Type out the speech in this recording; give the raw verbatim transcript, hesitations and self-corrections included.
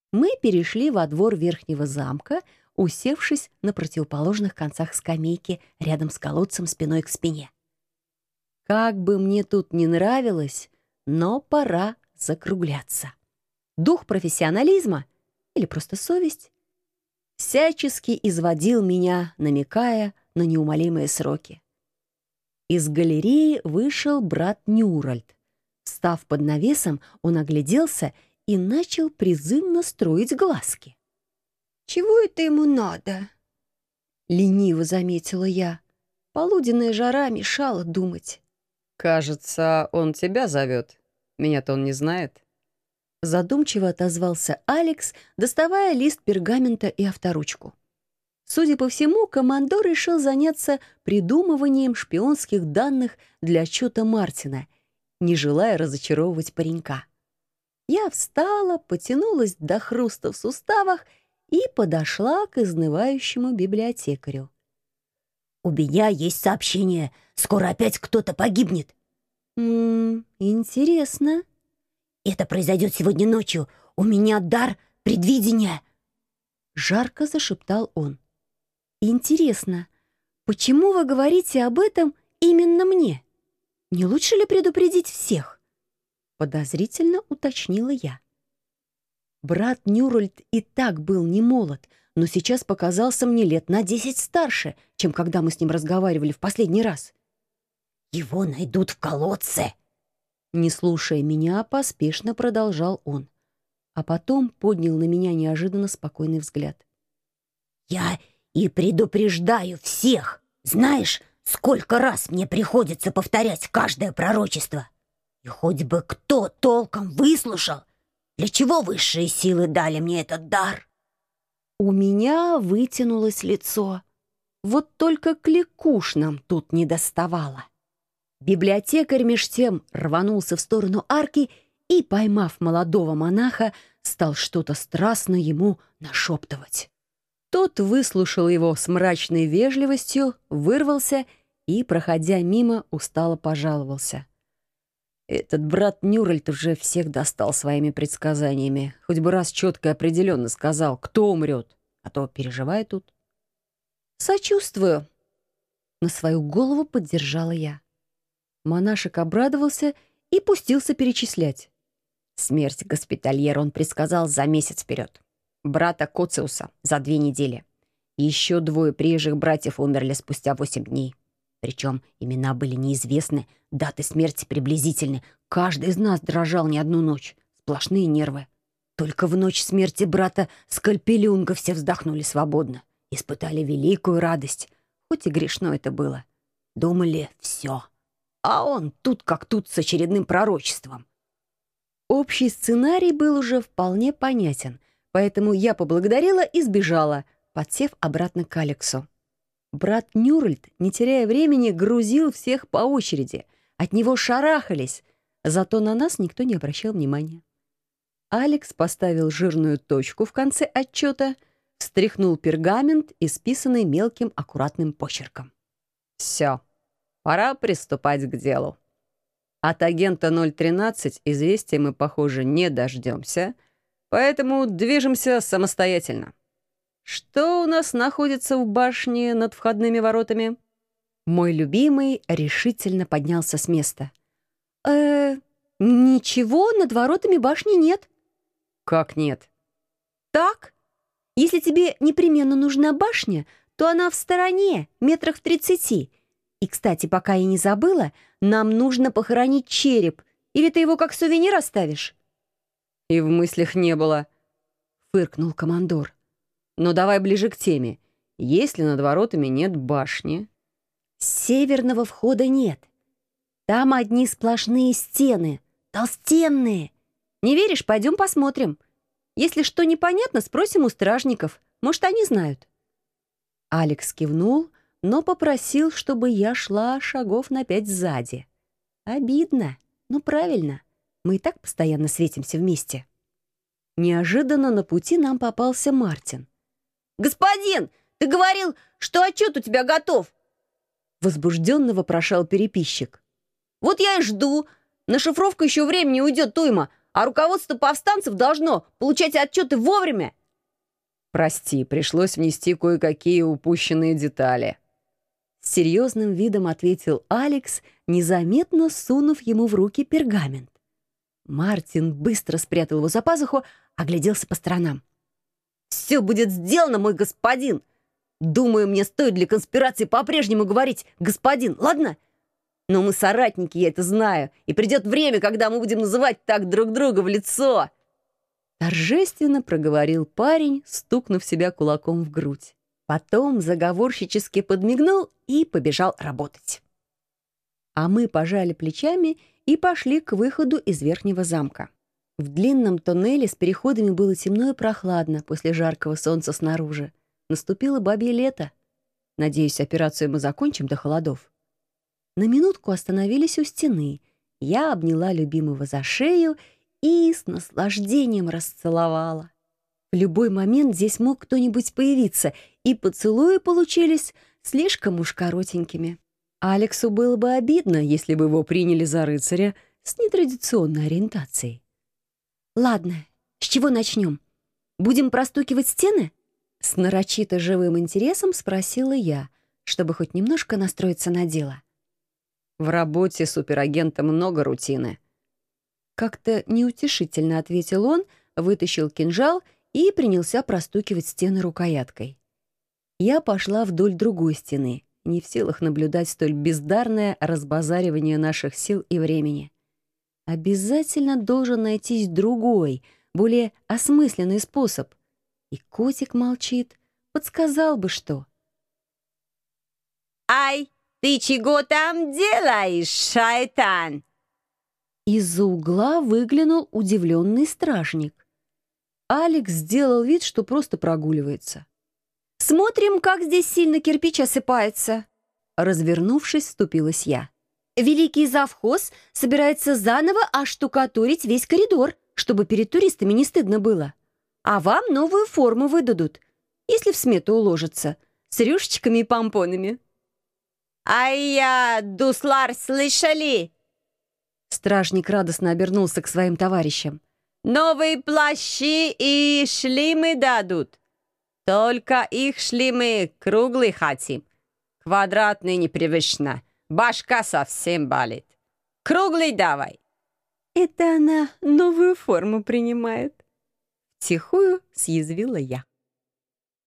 Мы перешли во двор верхнего замка, усевшись на противоположных концах скамейки рядом с колодцем спиной к спине. Как бы мне тут не нравилось, но пора закругляться. Дух профессионализма или просто совесть всячески изводил меня, намекая на неумолимые сроки. Из галереи вышел брат Нюральд. Встав под навесом, он огляделся и начал призывно строить глазки. «Чего это ему надо?» — лениво заметила я. Полуденная жара мешала думать. «Кажется, он тебя зовет. Меня-то он не знает». Задумчиво отозвался Алекс, доставая лист пергамента и авторучку. Судя по всему, командор решил заняться придумыванием шпионских данных для отчета Мартина, не желая разочаровывать паренька. Я встала, потянулась до хруста в суставах и подошла к изнывающему библиотекарю. «У меня есть сообщение. Скоро опять кто-то погибнет». «Ммм, интересно». «Это произойдет сегодня ночью. У меня дар предвидения». Жарко зашептал он. «Интересно, почему вы говорите об этом именно мне? Не лучше ли предупредить всех?» Подозрительно уточнила я. Брат Нюральд и так был не молод, но сейчас показался мне лет на десять старше, чем когда мы с ним разговаривали в последний раз. «Его найдут в колодце». Не слушая меня, поспешно продолжал он, а потом поднял на меня неожиданно спокойный взгляд. «Я и предупреждаю всех. Знаешь, сколько раз мне приходится повторять каждое пророчество? И хоть бы кто толком выслушал, для чего высшие силы дали мне этот дар?» У меня вытянулось лицо. Вот только кликуш нам тут не доставало. Библиотекарь меж тем рванулся в сторону арки и, поймав молодого монаха, стал что-то страстно ему нашептывать. Тот выслушал его с мрачной вежливостью, вырвался и, проходя мимо, устало пожаловался. Этот брат Нюральд уже всех достал своими предсказаниями. Хоть бы раз четко и определенно сказал, кто умрет, а то переживай тут. «Сочувствую», — на свою голову поддержала я. Монашек обрадовался и пустился перечислять. Смерть госпитальера он предсказал за месяц вперед. Брата Коциуса за две недели. Еще двое приезжих братьев умерли спустя восемь дней. Причем имена были неизвестны, даты смерти приблизительны. Каждый из нас дрожал не одну ночь. Сплошные нервы. Только в ночь смерти брата Скальпелюнга все вздохнули свободно. Испытали великую радость. Хоть и грешно это было. Думали, все. А он тут как тут с очередным пророчеством. Общий сценарий был уже вполне понятен, поэтому я поблагодарила и сбежала, подсев обратно к Алексу. Брат Нюральд, не теряя времени, грузил всех по очереди. От него шарахались, зато на нас никто не обращал внимания. Алекс поставил жирную точку в конце отчета, встряхнул пергамент, исписанный мелким аккуратным почерком. «Все, пора приступать к делу. От агента ноль тринадцать известия мы, похоже, не дождемся, поэтому движемся самостоятельно. Что у нас находится в башне над входными воротами?» Мой любимый решительно поднялся с места. «Э, ничего над воротами башни нет». «Как нет?» «Так. Если тебе непременно нужна башня, то она в стороне, метрах в тридцати. И, кстати, пока я не забыла, нам нужно похоронить череп. Или ты его как сувенир оставишь?» «И в мыслях не было», — фыркнул командор. «Но давай ближе к теме. Если над воротами нет башни...» «Северного входа нет. Там одни сплошные стены, толстенные. Не веришь? Пойдем посмотрим. Если что непонятно, спросим у стражников. Может, они знают». Алекс кивнул, но попросил, чтобы я шла шагов на пять сзади. Обидно, но правильно. Мы и так постоянно светимся вместе. Неожиданно на пути нам попался Мартин. «Господин, ты говорил, что отчет у тебя готов!» Возбужденно вопрошал переписчик. «Вот я и жду. На шифровку еще времени уйдет уйма, А руководство повстанцев должно получать отчеты вовремя. Прости, пришлось внести кое-какие упущенные детали. С серьезным видом ответил Алекс, незаметно сунув ему в руки пергамент. Мартин быстро спрятал его за пазуху, огляделся по сторонам. «Все будет сделано, мой господин! Думаю, мне стоит для конспирации по-прежнему говорить «господин», ладно? Но мы соратники, я это знаю, и придет время, когда мы будем называть так друг друга в лицо!» Торжественно проговорил парень, стукнув себя кулаком в грудь. Потом заговорщически подмигнул и побежал работать. А мы пожали плечами и пошли к выходу из верхнего замка. В длинном тоннеле с переходами было темно и прохладно после жаркого солнца снаружи. Наступило бабье лето. Надеюсь, операцию мы закончим до холодов. На минутку остановились у стены. Я обняла любимого за шею и с наслаждением расцеловала. В любой момент здесь мог кто-нибудь появиться, и поцелуи получились слишком уж коротенькими. Алексу было бы обидно, если бы его приняли за рыцаря с нетрадиционной ориентацией. «Ладно, с чего начнем? Будем простукивать стены?» С нарочито живым интересом спросила я, чтобы хоть немножко настроиться на дело. В работе суперагента много рутины. Как-то неутешительно ответил он, вытащил кинжал и принялся простукивать стены рукояткой. Я пошла вдоль другой стены, не в силах наблюдать столь бездарное разбазаривание наших сил и времени. Обязательно должен найтись другой, более осмысленный способ. И котик молчит, подсказал бы что. «Ай, ты чего там делаешь, шайтан?» Из-за угла выглянул удивленный стражник. Алекс сделал вид, что просто прогуливается. «Смотрим, как здесь сильно кирпич осыпается». Развернувшись, вступилась я. Великий завхоз собирается заново оштукатурить весь коридор, чтобы перед туристами не стыдно было. А вам новую форму выдадут, если в смету уложится, с рюшечками и помпонами. «Ай-я, дуслар, слышали?» Стражник радостно обернулся к своим товарищам. «Новые плащи и шлемы дадут. Только их шлемы круглые хотим. Квадратные непривычно. Башка совсем болит. Круглый давай». «Это она новую форму принимает», — втихую съязвила я.